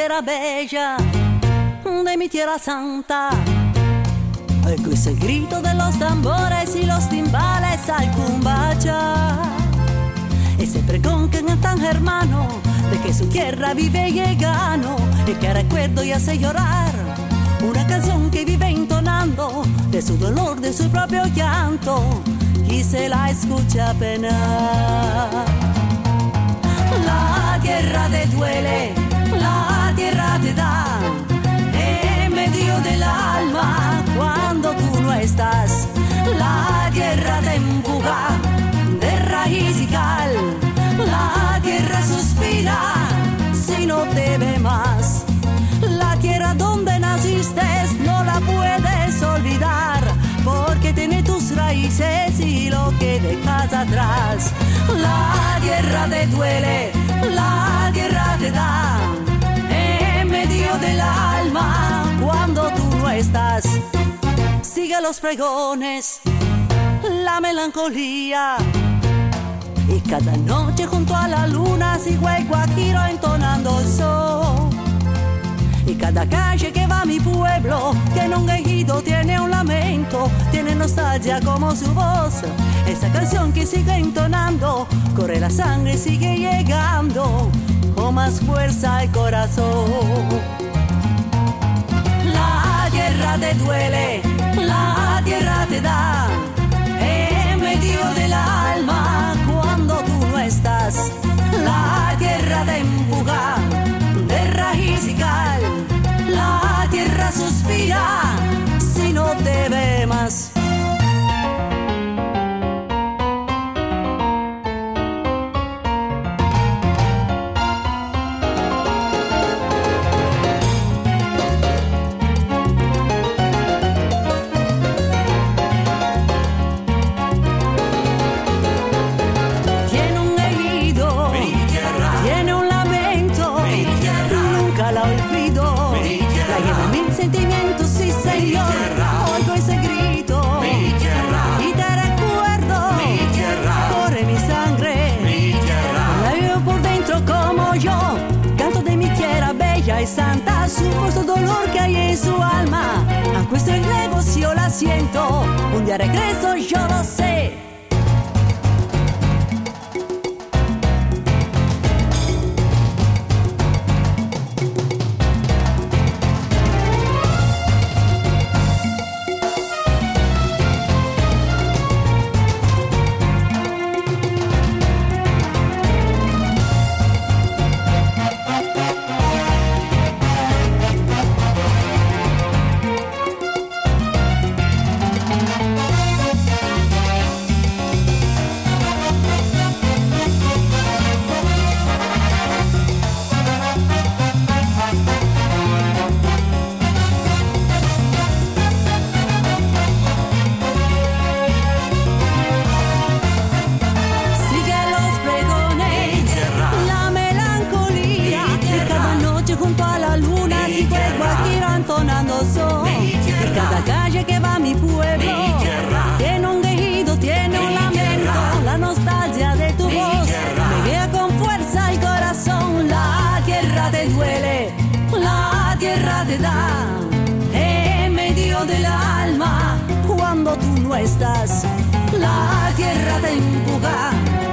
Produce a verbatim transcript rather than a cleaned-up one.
tierra bella, de mi tierra santa. Questo è il grito de los tambores y los timbales al cumbacha. Ese pregón que cantan hermano, de que su tierra vive llegando y que recuerdo y hace llorar. Una canción que vive entonando de su dolor, de su propio llanto, y se la escucha penar. La tierra te duele, la tierra te da en medio del alma cuando tú no estás. La tierra te empuja de raíz y cal, la tierra suspira si no te ve más. La tierra donde naciste no la puedes olvidar, porque tiene tus raíces y lo que dejas atrás. La tierra te duele, la tierra te da en medio del alma cuando tú no estás. Sigue los pregones, la melancolía, y cada noche junto a la luna sigo el guajiro entonando el sol. Y cada calle que va a mi pueblo tiene un quejido, tiene un lamento, tiene nostalgia como su voz. Esa canción que sigue entonando, corre la sangre, sigue llegando con más fuerza al corazón. La tierra te duele, la tierra te da en medio del alma cuando tú no estás. La tierra te empuja de raíz y cal, la tierra suspira si no te ve más. Santa, su questo dolor que hay en su alma. A questo negocio la siento, un día regreso, yo lo sé. En medio del alma cuando tú no estás, la tierra te empuja